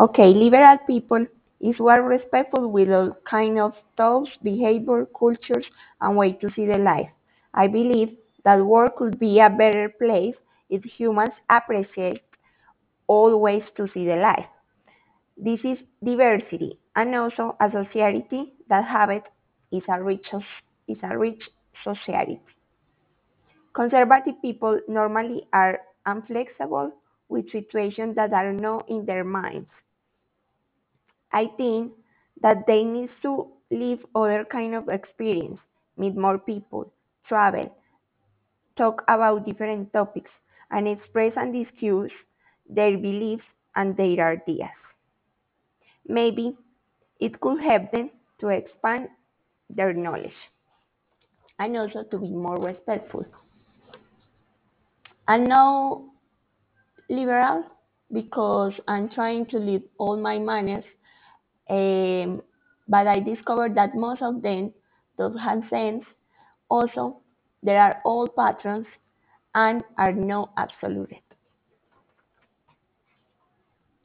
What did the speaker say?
Okay, liberal people is who are respectful with all kind of thoughts, behavior, cultures, and way to see the life. I believe that world could be a better place if humans appreciate all ways to see the life. This is diversity, and also a society that have it is a rich society. Conservative people normally are inflexible with situations that are not in their minds. I think that they need to live other kind of experience, meet more people, travel, talk about different topics, and express and discuss their beliefs and their ideas. Maybe it could help them to expand their knowledge and also to be more respectful. I'm now liberal because I'm trying to leave all my manners, um, but I discovered that most of them don't have sense. Also, there are all patterns and are not absolute.